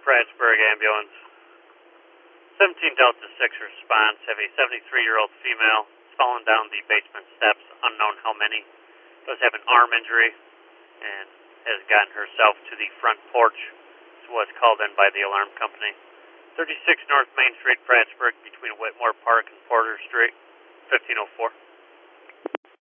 Prattsburg ambulance. 17 Delta 6 response. Have a 73-year-old female fallen down the basement steps, unknown how many. Does have an arm injury and has gotten herself to the front porch. This was called in by the alarm company. 36 North Main Street, Prattsburg, between Whitmore Park and Porter Street, 1504.